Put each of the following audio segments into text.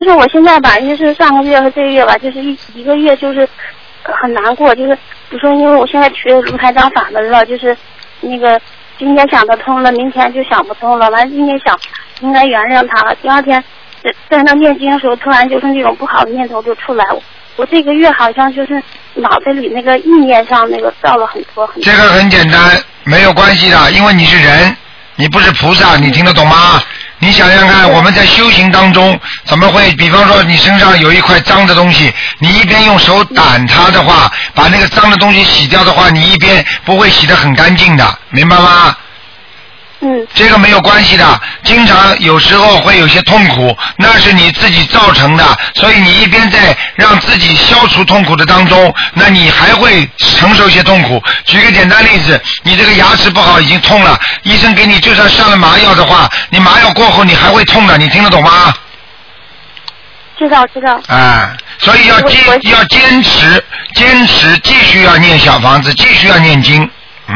就是我现在吧，就是上个月和这个月吧，就是一个月就是很难过，就是比如说因为我现在学卢台长法门了，就是那个今天想得通了，明天就想不通了，完了今天想应该原谅他了，第二天在那念经的时候，突然就是那种不好的念头就出来，我这个月好像就是脑袋里那个意念上那个造了很多很多。 这个很简单，没有关系的，因为你是人，你不是菩萨，你听得懂吗？你想想看，我们在修行当中怎么会，比方说你身上有一块脏的东西，你一边用手掸它的话，把那个脏的东西洗掉的话，你一边不会洗得很干净的，明白吗？这个没有关系的，经常有时候会有些痛苦，那是你自己造成的，所以你一边在让自己消除痛苦的当中，那你还会承受一些痛苦。举个简单例子，你这个牙齿不好已经痛了，医生给你就算上了麻药的话，你麻药过后你还会痛的，你听得懂吗？ 知道。 所以要坚持，继续要念小房子，继续要念经。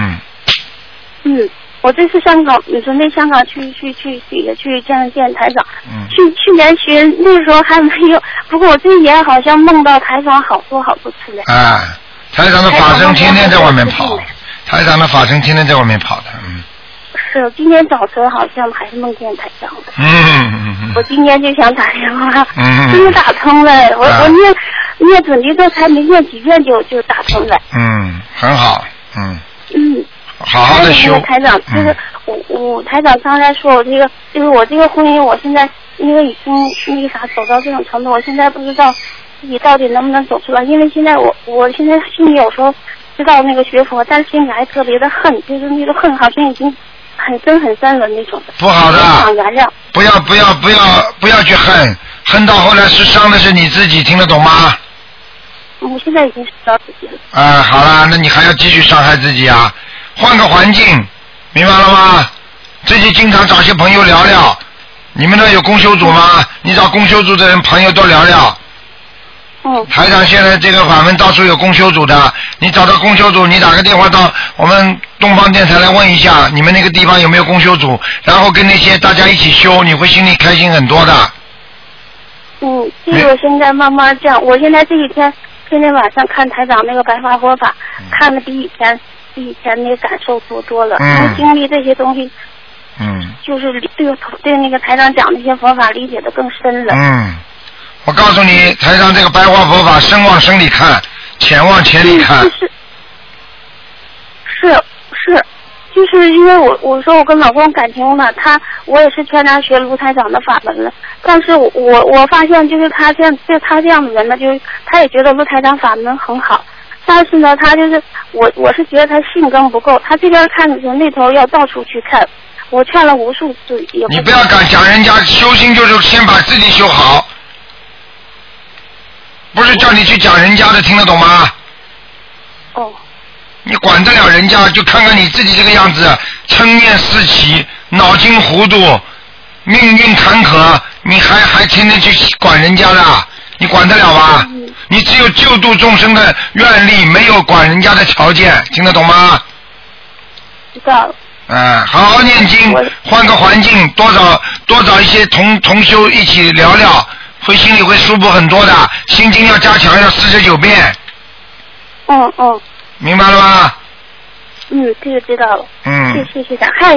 我这次香港，准备香港去见台长。去年学那时候还没有，不过我这一年好像梦到台长好多次了。 台长的法身天天在外面跑，的。 是，今天早晨好像还是梦见台长的。我今天就想打电话，真的打通了。我念准提咒才没念几遍就打通了。 很好。好好的修。 台长，就是我台长刚才说我这个婚姻，我现在因为已经走到这种程度，我现在不知道自己到底能不能走出来。因为现在我现在心里有时候知道那个学佛，但是心里还特别的恨，就是那个恨好像已经很深了那种的。 不好的。 想原谅。 不要去恨到后来是伤的是你自己，听得懂吗？ 我现在已经知道自己了。 好了，那你还要继续伤害自己啊？换个环境，明白了吗？自己经常找些朋友聊聊。你们那有公修组吗？你找公修组的人朋友多聊聊。台长现在这个法门到处有公修组的，你找到公修组，你打个电话到我们东方电台来问一下，你们那个地方有没有公修组，然后跟那些大家一起修，你会心里开心很多的。 这个我现在慢慢这样，我现在这几天天天晚上看台长那个白话佛法，看的比以前那个感受多了，因为经历这些东西，就是对那个台长讲那些佛法理解的更深了。我告诉你，台长这个白话佛法深往深里看，浅往浅里看。 是，就是因为我说我跟老公感情嘛，我也是劝他学卢台长的法门了，但是我发现就是他这样的人呢，就是他也觉得卢台长法门很好。但是呢，他就是我是觉得他信根不够，他这边看的时候那头要到处去看，我劝了无数次也不。 你不要敢讲人家修心，就是先把自己修好，不是叫你去讲人家的，听得懂吗？你管得了人家，就看看你自己这个样子，嗔念四起，脑筋糊涂，命运坎坷，你还天天去管人家的，你管得了吧？你只有救度众生的愿力，没有管人家的条件，听得懂吗？ 知道了。 好好念经，换个环境，多找一些同修一起聊聊，心里会舒服很多的。心经要加强，要49遍。明白了吗？ 这个知道了。谢谢台长。